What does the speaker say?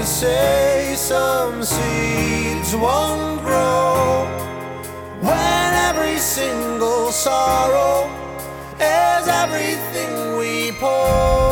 to say some seeds won't grow when every single sorrow is everything we pour.